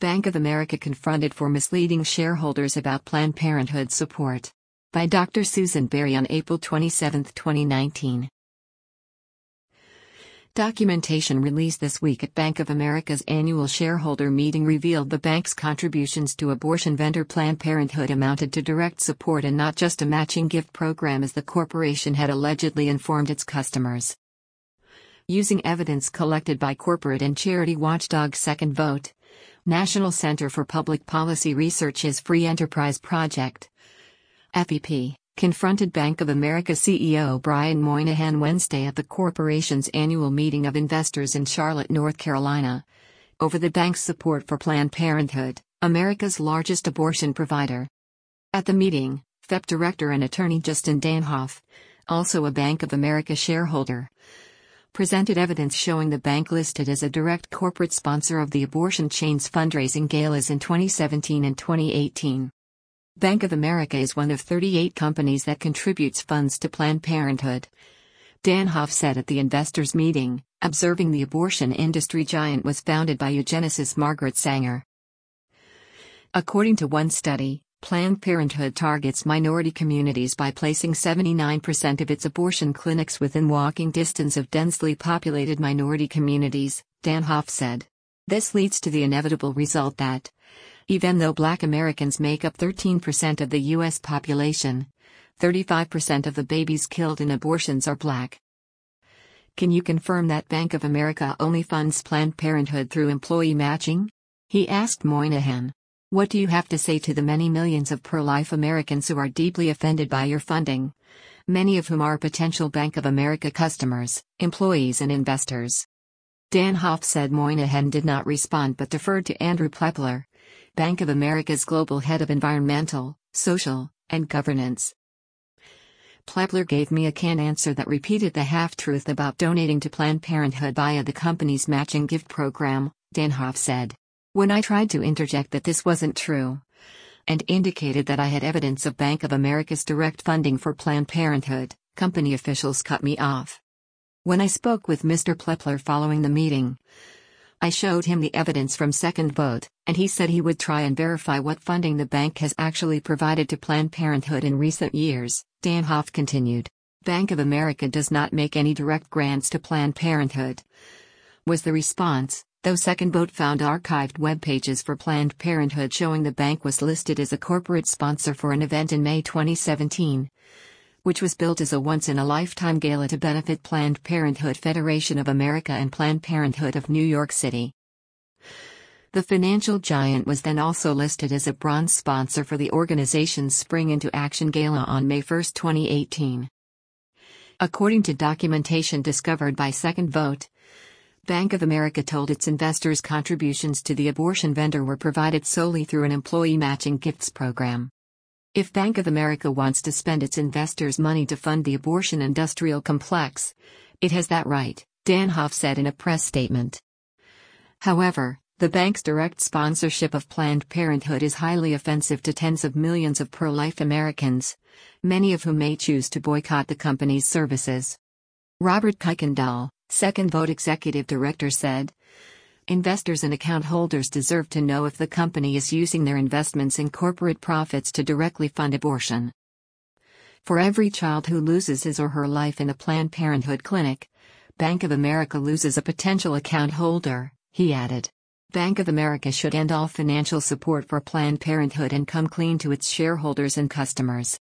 Bank of America confronted for misleading shareholders about Planned Parenthood support. By Dr. Susan Berry on April 27, 2019. Documentation released this week at Bank of America's annual shareholder meeting revealed the bank's contributions to abortion vendor Planned Parenthood amounted to direct support and not just a matching gift program as the corporation had allegedly informed its customers. Using evidence collected by corporate and charity watchdog Second Vote, National Center for Public Policy Research's Free Enterprise Project, FEP, confronted Bank of America CEO Brian Moynihan Wednesday at the corporation's annual meeting of investors in Charlotte, North Carolina, over the bank's support for Planned Parenthood, America's largest abortion provider. At the meeting, FEP Director and Attorney Justin Danhoff, also a Bank of America shareholder, presented evidence showing the bank listed as a direct corporate sponsor of the abortion chain's fundraising galas in 2017 and 2018. Bank of America is one of 38 companies that contributes funds to Planned Parenthood, Danhoff said at the investors' meeting, observing the abortion industry giant was founded by eugenicist Margaret Sanger. According to one study, Planned Parenthood targets minority communities by placing 79% of its abortion clinics within walking distance of densely populated minority communities, Danhoff said. This leads to the inevitable result that, even though Black Americans make up 13% of the U.S. population, 35% of the babies killed in abortions are Black. Can you confirm that Bank of America only funds Planned Parenthood through employee matching? He asked Moynihan. What do you have to say to the many millions of pro-life Americans who are deeply offended by your funding, many of whom are potential Bank of America customers, employees and investors? Danhoff said Moynihan did not respond but deferred to Andrew Plepler, Bank of America's global head of environmental, social, and governance. Plepler gave me a canned answer that repeated the half-truth about donating to Planned Parenthood via the company's matching gift program, Danhoff said. When I tried to interject that this wasn't true, and indicated that I had evidence of Bank of America's direct funding for Planned Parenthood, company officials cut me off. When I spoke with Mr. Plepler following the meeting, I showed him the evidence from Second Vote, and he said he would try and verify what funding the bank has actually provided to Planned Parenthood in recent years, Danhoff continued. Bank of America does not make any direct grants to Planned Parenthood, was the response. Though Second Vote found archived web pages for Planned Parenthood showing the bank was listed as a corporate sponsor for an event in May 2017, which was built as a once-in-a-lifetime gala to benefit Planned Parenthood Federation of America and Planned Parenthood of New York City. The financial giant was then also listed as a bronze sponsor for the organization's Spring Into Action Gala on May 1, 2018. According to documentation discovered by Second Vote, Bank of America told its investors contributions to the abortion vendor were provided solely through an employee matching gifts program. If Bank of America wants to spend its investors' money to fund the abortion industrial complex, it has that right, Danhoff said in a press statement. However, the bank's direct sponsorship of Planned Parenthood is highly offensive to tens of millions of pro-life Americans, many of whom may choose to boycott the company's services. Robert Kuykendall, Second Vote executive director said, investors and account holders deserve to know if the company is using their investments in corporate profits to directly fund abortion. For every child who loses his or her life in a Planned Parenthood clinic, Bank of America loses a potential account holder, he added. Bank of America should end all financial support for Planned Parenthood and come clean to its shareholders and customers.